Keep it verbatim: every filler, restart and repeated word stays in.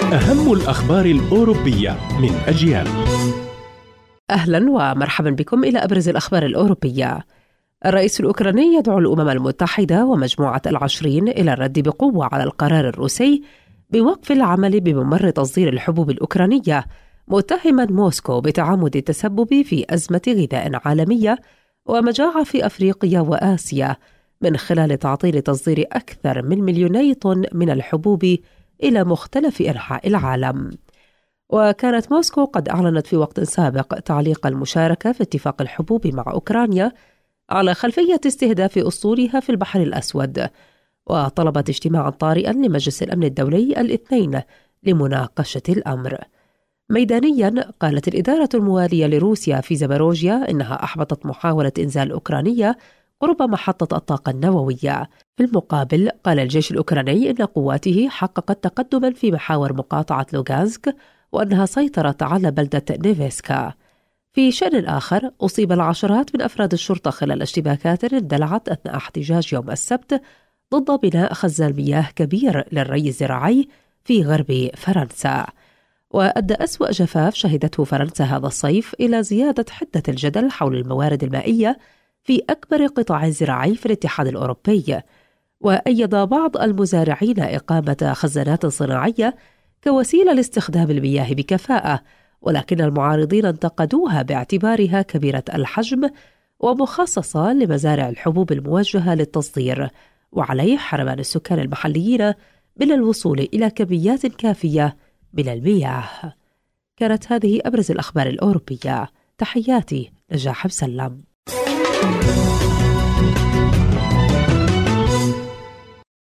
أهم الأخبار الأوروبية من أجيال. أهلا ومرحبا بكم إلى أبرز الأخبار الأوروبية. الرئيس الأوكراني يدعو الأمم المتحدة ومجموعة العشرين إلى الرد بقوة على القرار الروسي بوقف العمل بممر تصدير الحبوب الأوكرانية، متهما موسكو بتعمد التسبب في أزمة غذاء عالمية ومجاعة في أفريقيا وآسيا من خلال تعطيل تصدير أكثر من مليوني طن من الحبوب إلى مختلف أنحاء العالم. وكانت موسكو قد أعلنت في وقت سابق تعليق المشاركة في اتفاق الحبوب مع أوكرانيا على خلفية استهداف أسطولها في البحر الأسود، وطلبت اجتماعا طارئا لمجلس الأمن الدولي الاثنين لمناقشة الأمر. ميدانيا، قالت الإدارة الموالية لروسيا في زاباروجيا إنها أحبطت محاولة إنزال أوكرانية قرب محطة الطاقة النووية. في المقابل، قال الجيش الأوكراني إن قواته حققت تقدما في محاور مقاطعة لوغانسك وأنها سيطرت على بلدة نيفيسكا. في شأن آخر، أصيب العشرات من أفراد الشرطة خلال اشتباكات اندلعت أثناء احتجاج يوم السبت ضد بناء خزان مياه كبير للري الزراعي في غرب فرنسا. وأدى أسوأ جفاف شهدته فرنسا هذا الصيف إلى زيادة حدة الجدل حول الموارد المائية في أكبر قطاع زراعي في الاتحاد الأوروبي. وأيد بعض المزارعين إقامة خزانات صناعية كوسيلة لاستخدام المياه بكفاءة، ولكن المعارضين انتقدوها باعتبارها كبيرة الحجم ومخصصة لمزارع الحبوب الموجهة للتصدير، وعليه حرمان السكان المحليين من الوصول إلى كميات كافية من المياه. كانت هذه أبرز الأخبار الأوروبية. تحياتي، نجاح مسلم.